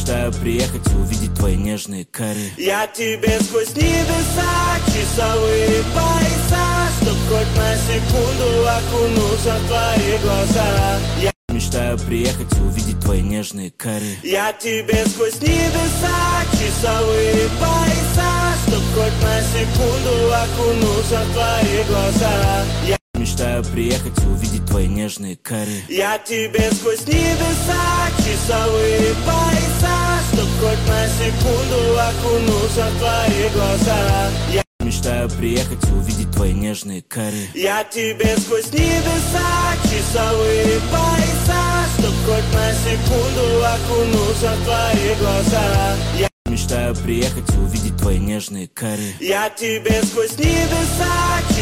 мечтаю приехать и увидеть твои нежные карие. Я тебе сквозь небеса, часовые пояса, чтоб хоть на секунду окунуться в твои глаза. Я мечтаю приехать и увидеть твои нежные карие. Я тебе сквозь небеса, часовые пояса, чтоб хоть на секунду окунуться в твои глаза. Я мечтаю приехать и увидеть твои нежные карие. Я тебе сквозь небеса, часовые пояса, чтоб хоть на секунду окунуться в твои глаза. Я мечтаю приехать и увидеть твои нежные карие. Я тебе сквозь небеса, часовые пояса, чтоб хоть на секунду окунуться в твои глаза. Я мечтаю приехать и увидеть твои нежные карие. Я тебе сквозь небеса,